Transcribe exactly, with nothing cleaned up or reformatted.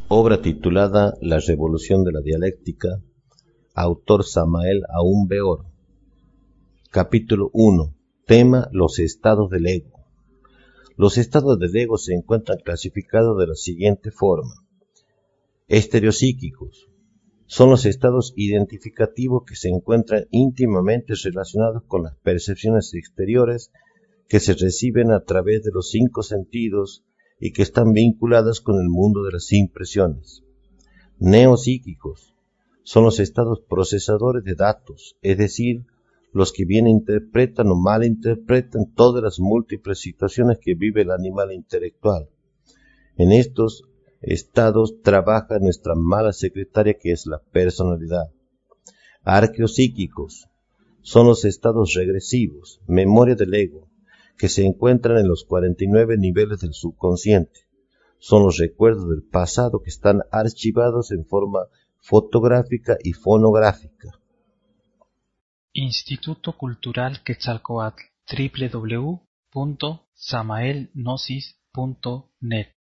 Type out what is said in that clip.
Obra titulada La Revolución de la Dialéctica, autor Samael Aún Weor. Capítulo uno. Tema: los estados del ego. Los estados del ego se encuentran clasificados de la siguiente forma. Estereopsíquicos. Son los estados identificativos que se encuentran íntimamente relacionados con las percepciones exteriores que se reciben a través de los cinco sentidos y que están vinculadas con el mundo de las impresiones. Neopsíquicos. Son los estados procesadores de datos, es decir, los que bien interpretan o malinterpretan todas las múltiples situaciones que vive el animal intelectual. En estos estados trabaja nuestra mala secretaria, que es la personalidad. Arqueopsíquicos son los estados regresivos, memoria del ego, que se encuentran en los cuarenta y nueve niveles del subconsciente. Son los recuerdos del pasado que están archivados en forma fotográfica y fonográfica. Instituto Cultural Quetzalcóatl, doble u doble u doble u punto samael gnosis punto net